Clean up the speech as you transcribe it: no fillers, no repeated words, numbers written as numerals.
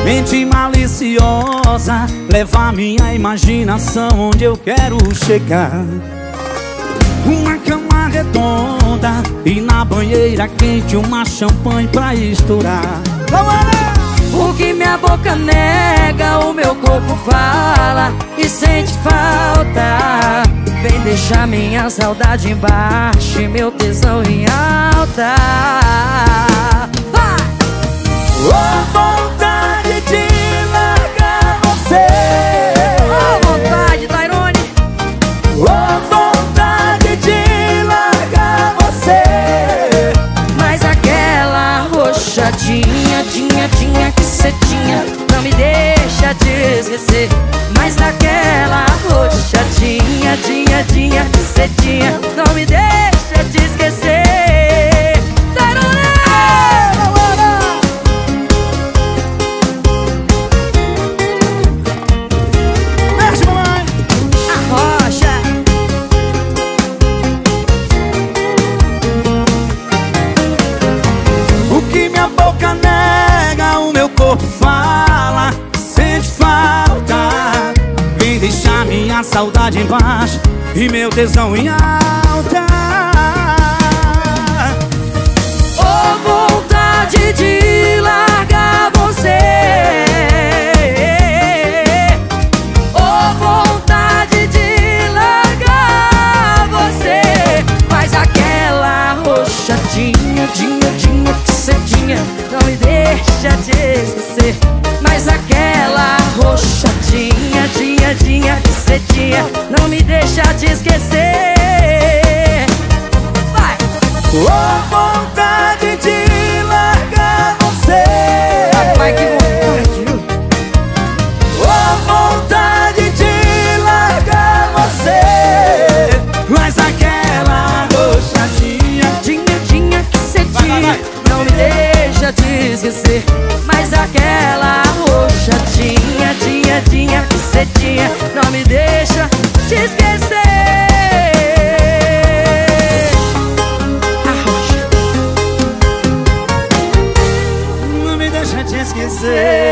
mente maliciosa leva minha imaginação onde eu quero chegar. Uma cama redonda e na banheira quente uma champanhe pra estourar. O que minha boca nega, o meu corpo fala e sente falta. Vem deixar minha saudade embaixo e meu tesão em alta. Vai! Oh, vontade de largar você. Oh, vontade, Tairone. Oh, vontade de largar você. Mas aquela roxadinha, tinha que cê tinha, não me deixa te esquecer. Mas aquela roxadinha, tinha que cê tinha, não me deixa te esquecer. Tairone! Mexe, mamãe. A rocha. O que minha boca nega, o meu corpo fala, sente falta. Vem deixar minha saudade embaixo e meu tesão em alta. Oh, vontade de largar você. Oh, vontade de largar você. Mas aquela roxadinha, tinha que cê tinha, não me deixa te esquecer. Mas aquela roxadinha, tinha que cê tinha, não me deixa te esquecer. Vai! Oh, vontade de largar você. Vai, que vontade, viu? Oh, vontade de largar você. Mas aquela roxadinha, Tinha que cê tinha, não me deixa te esquecer. Mas aquela roxadinha, tinha que cê tinha, não me deixa te esquecer. A roxa. não me deixa te esquecer.